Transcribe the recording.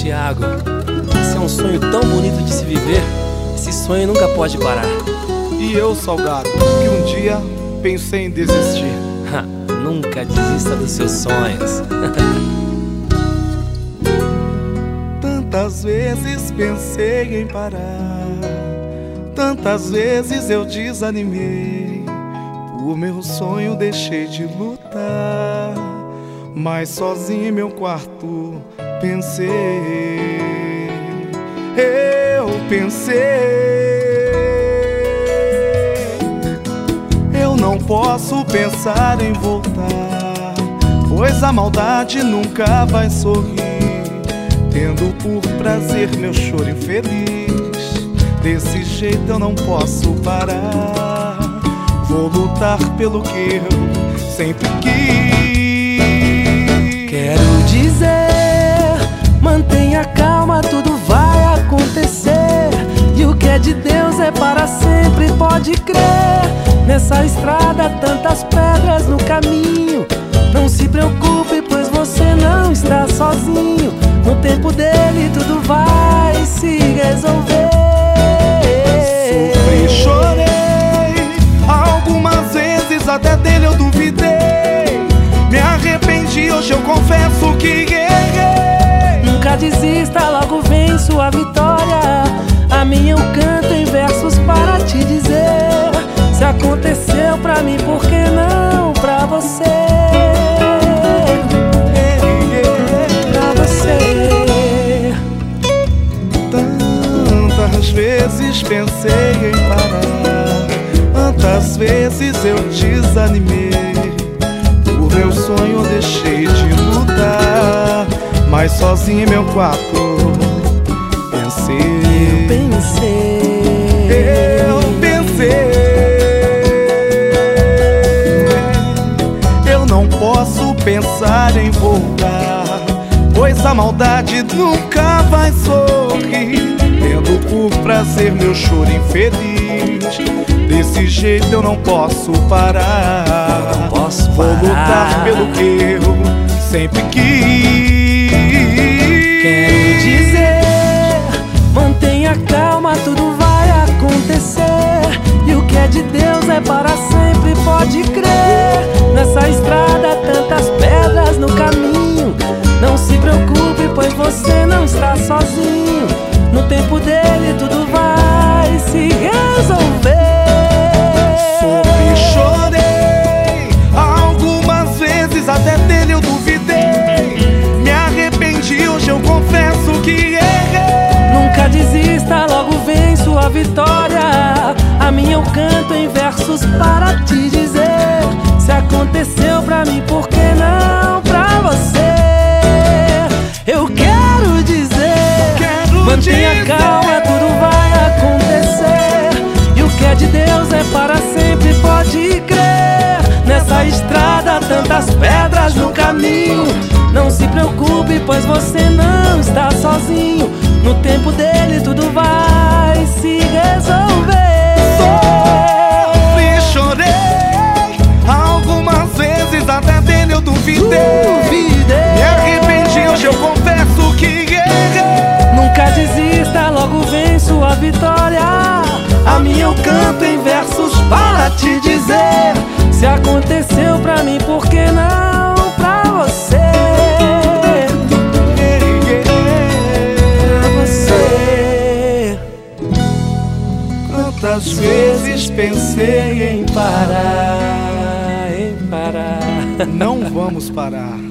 Thiago, esse é um sonho tão bonito de se viver. Esse sonho nunca pode parar. E eu, Salgado, que um dia pensei em desistir. Nunca desista dos seus sonhos. Tantas vezes pensei em parar, tantas vezes eu desanimei. Por meu sonho deixei de lutar, mas sozinho em meu quarto pensei. Eu pensei, eu não posso pensar em voltar, pois a maldade nunca vai sorrir, tendo por prazer meu choro infeliz. Desse jeito eu não posso parar, vou lutar pelo que eu sempre quis. Quero dizer, mantenha calma, tudo vai acontecer. E o que é de Deus é para sempre, pode crer. Nessa estrada tantas pedras no caminho, não se preocupe, pois você não está sozinho. No tempo dele tudo vai se resolver. Sofri, chorei, algumas vezes até dele eu duvidei. Me arrependi, hoje eu confesso que errei. Nunca desista, logo vem sua vitória. A minha eu canto em versos para te dizer. Se aconteceu pra mim, por que não pra você? Pra você. Tantas vezes pensei em parar, tantas vezes eu desanimei. Por meu sonho eu deixei de lutar, mas sozinho em meu quarto pensei. Eu pensei. Eu não posso pensar em voltar, pois a maldade nunca vai sorrir, tendo por prazer meu choro infeliz. Desse jeito eu não posso parar, vou lutar pelo que eu sempre quis. Quero dizer, mantenha calma, tudo vai acontecer. E o que é de Deus é para sempre, pode crer. Nessa estrada tantas pedras no caminho, não se preocupe, pois você não está sozinho. No tempo dele tudo vai se resolver. Sofri, chorei, algumas vezes até dele eu duvidei. Me arrependi, hoje eu confesso que errei. Nunca desista, logo vem sua vitória. A minha eu canto em versos para te dizer. Se aconteceu pra mim, por que não pra você? Eu quero dizer, mantenha calma, tudo vai acontecer. E o que é de Deus é para sempre, pode crer. Nessa estrada tantas pedras no caminho, não se preocupe, pois você não está sozinho. No tempo dele tudo vai se resolver. Sofri, chorei, algumas vezes até dele eu duvidei. Me arrependi, hoje eu confesso que errei. Nunca desista, logo vem sua vitória. A minha eu canto em versos para te dizer. Se aconteceu pra mim, por que não pra você? Pra você. Quantas vezes pensei em parar, Em parar. não vamos parar.